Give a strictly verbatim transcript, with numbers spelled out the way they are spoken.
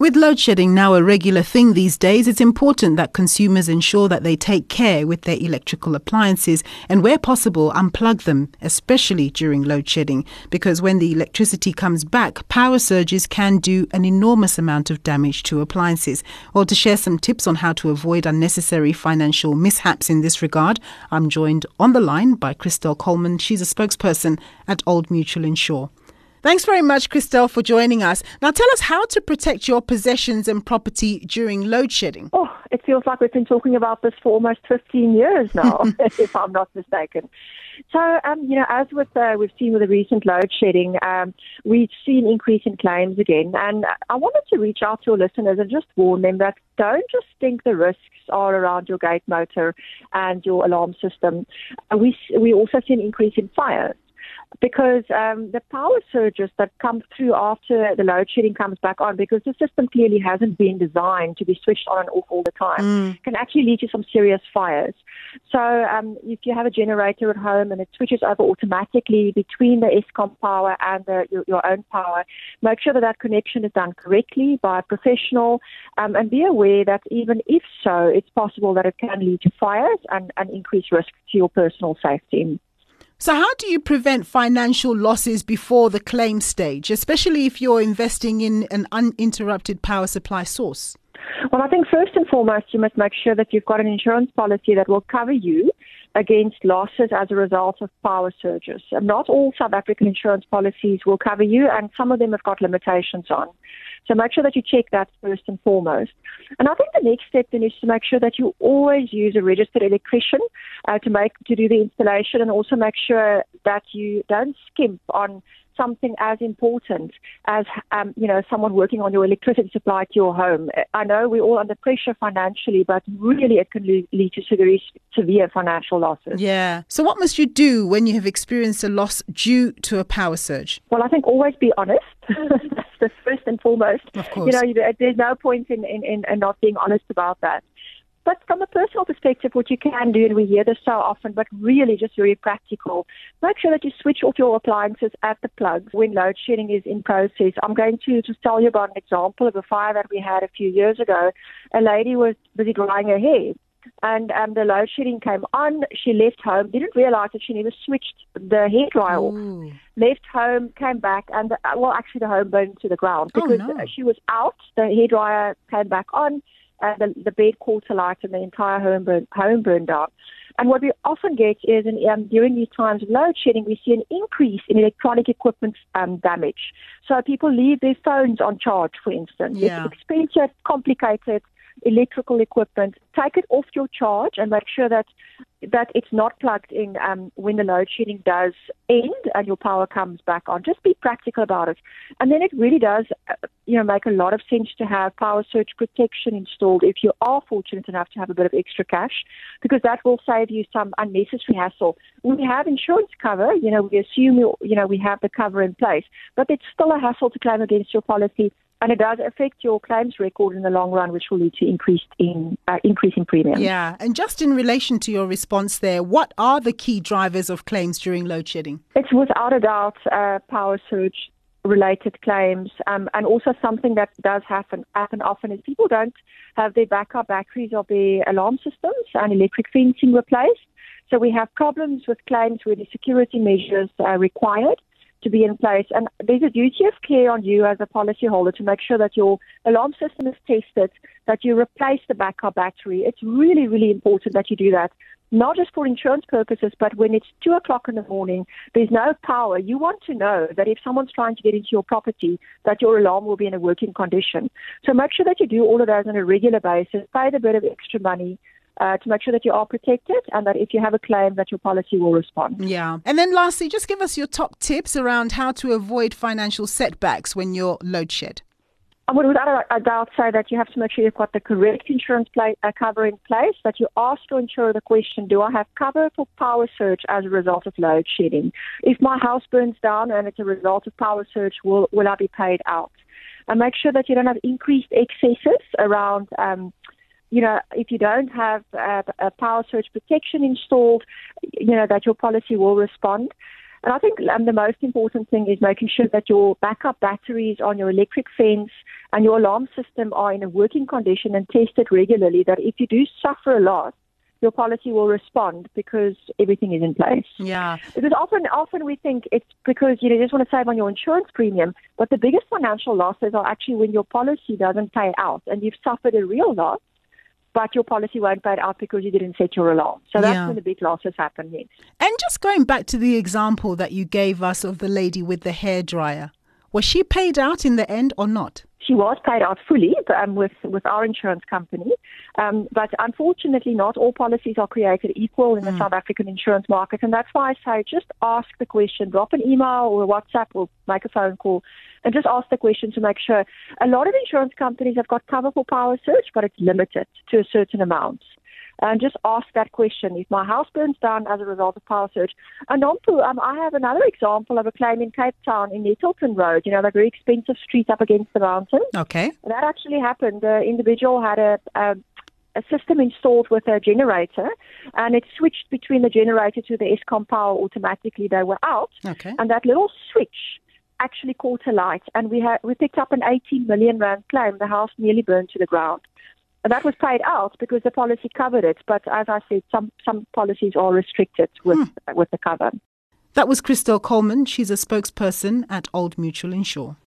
With load shedding now a regular thing these days, it's important that consumers ensure that they take care with their electrical appliances and, where possible, unplug them, especially during load shedding, because when the electricity comes back, power surges can do an enormous amount of damage to appliances. Well, to share some tips on how to avoid unnecessary financial mishaps in this regard, I'm joined on the line by Christelle Coleman. She's a spokesperson at Old Mutual Insure. Thanks very much, Christelle, for joining us. Now, tell us how to protect your possessions and property during load shedding. Oh, it feels like we've been talking about this for almost fifteen years now, if I'm not mistaken. So, um, you know, as with uh, we've seen with the recent load shedding, um, we've seen an increase in claims again. And I wanted to reach out to your listeners and just warn them that don't just think the risks are around your gate motor and your alarm system. Uh, we we also see an increase in fires. Because um, the power surges that come through after the load shedding comes back on, because the system clearly hasn't been designed to be switched on and off all the time, mm. can actually lead to some serious fires. So um, if you have a generator at home and it switches over automatically between the Eskom power and the, your, your own power, make sure that that connection is done correctly by a professional, um, and be aware that even if so, it's possible that it can lead to fires and, and increase risk to your personal safety. So how do you prevent financial losses before the claim stage, especially if you're investing in an uninterrupted power supply source? Well, I think first and foremost, you must make sure that you've got an insurance policy that will cover you against losses as a result of power surges. And not all South African insurance policies will cover you, and some of them have got limitations on. So make sure that you check that first and foremost. And I think the next step then is to make sure that you always use a registered electrician uh, to make to do the installation, and also make sure that you don't skimp on something as important as, um, you know, someone working on your electricity supply to your home. I know we're all under pressure financially, but really it can lead to severe, severe financial losses. Yeah. So what must you do when you have experienced a loss due to a power surge? Well, I think always be honest. That's the first and foremost. Of course. You know, there's no point in, in, in, in not being honest about that. But from a personal perspective, what you can do, and we hear this so often, but really just very practical, make sure that you switch off your appliances at the plugs when load shedding is in process. I'm going to just tell you about an example of a fire that we had a few years ago. A lady was busy drying her hair, and um, the load shedding came on. She left home, didn't realize that she never switched the hairdryer off. Left home, came back, and, the, well, actually the home burned to the ground because oh, no. she was out. The hairdryer came back on. And the, the bed caught alight and the entire home burned, home burned out. And what we often get is, in, um, during these times of load shedding, we see an increase in electronic equipment um, damage. So people leave their phones on charge, for instance. Yeah. It's expensive, complicated electrical equipment. Take it off your charge and make sure that that it's not plugged in um, when the load shedding does end and your power comes back on. Just be practical about it. And then it really does, uh, you know, make a lot of sense to have power surge protection installed if you are fortunate enough to have a bit of extra cash, because that will save you some unnecessary hassle. We have insurance cover, you know, we assume, you, you know, we have the cover in place, but it's still a hassle to claim against your policy. And it does affect your claims record in the long run, which will lead to increased in uh, increase in premiums. Yeah, and just in relation to your response there, what are the key drivers of claims during load shedding? It's without a doubt uh, power surge related claims, um, and also something that does happen happen often is people don't have their backup batteries of their alarm systems and electric fencing replaced. So we have problems with claims where the security measures are required to be in place. And there's a duty of care on you as a policyholder to make sure that your alarm system is tested, that you replace the backup battery. It's really, really important that you do that, not just for insurance purposes, but when it's two o'clock in the morning, there's no power. You want to know that if someone's trying to get into your property, that your alarm will be in a working condition. So make sure that you do all of those on a regular basis, pay the bit of extra money, Uh, to make sure that you are protected and that if you have a claim that your policy will respond. Yeah. And then lastly, just give us your top tips around how to avoid financial setbacks when you're load shed. I would without a doubt say that you have to make sure you've got the correct insurance play, uh, cover in place, that you ask your insurer the question, do I have cover for power surge as a result of load shedding? If my house burns down and it's a result of power surge, will, will I be paid out? And make sure that you don't have increased excesses around um You know, if you don't have a, a power surge protection installed, you know, that your policy will respond. And I think um, the most important thing is making sure that your backup batteries on your electric fence and your alarm system are in a working condition and tested regularly, that if you do suffer a loss, your policy will respond because everything is in place. Yeah. Because often often we think it's because you know, you just want to save on your insurance premium, but the biggest financial losses are actually when your policy doesn't pay out and you've suffered a real loss, but your policy won't pay it out because you didn't set your alarm. So that's Yeah. when the big losses happen, yes. And just going back to the example that you gave us of the lady with the hairdryer, was she paid out in the end or not? She was paid out fully um, with, with our insurance company. Um, but unfortunately, not all policies are created equal in the mm. South African insurance market. And that's why I say just ask the question, drop an email or a WhatsApp or make a phone call and just ask the question to make sure. A lot of insurance companies have got cover for power surge, but it's limited to a certain amount. And just ask that question. If my house burns down as a result of power surge. And Nompu, um, I have another example of a claim in Cape Town in Nettleton Road, you know, the very expensive street up against the mountain. Okay. That actually happened. The individual had a, a, a system installed with a generator, and it switched between the generator to the Eskom power automatically. They were out. Okay. And that little switch actually caught a light, and we had we picked up an eighteen million rand claim. The house nearly burned to the ground. And that was paid out because the policy covered it. But as I said, some, some policies are restricted with, hmm. with the cover. That was Christelle Coleman. She's a spokesperson at Old Mutual Insure.